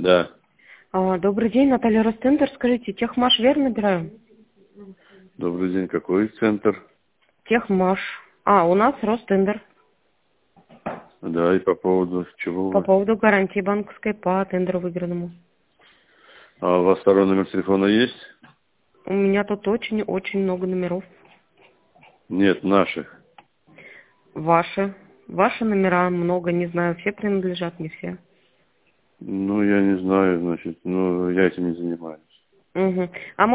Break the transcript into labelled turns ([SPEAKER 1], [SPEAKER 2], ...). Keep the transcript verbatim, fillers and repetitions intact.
[SPEAKER 1] Да.
[SPEAKER 2] А, добрый день, Наталья Ростендер. Скажите, Техмаш верно набираю?
[SPEAKER 1] Добрый день. Какой центр?
[SPEAKER 2] Техмаш. А, у нас Ростендер.
[SPEAKER 1] Да, и по поводу чего
[SPEAKER 2] По
[SPEAKER 1] вы?
[SPEAKER 2] поводу гарантии банковской по тендеру выигранному.
[SPEAKER 1] А у вас второй номер телефона есть?
[SPEAKER 2] У меня тут очень-очень много номеров.
[SPEAKER 1] Нет, наших.
[SPEAKER 2] Ваши. Ваши номера много, не знаю, все принадлежат, не все.
[SPEAKER 1] Ну, я не знаю, значит, ну, я этим не занимаюсь.
[SPEAKER 2] Угу. А